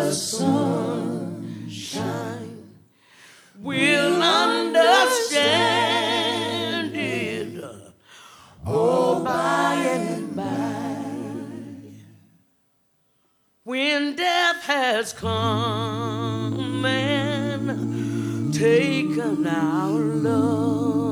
the sunshine. We'll understand it all by and by. When death has come and taken our love,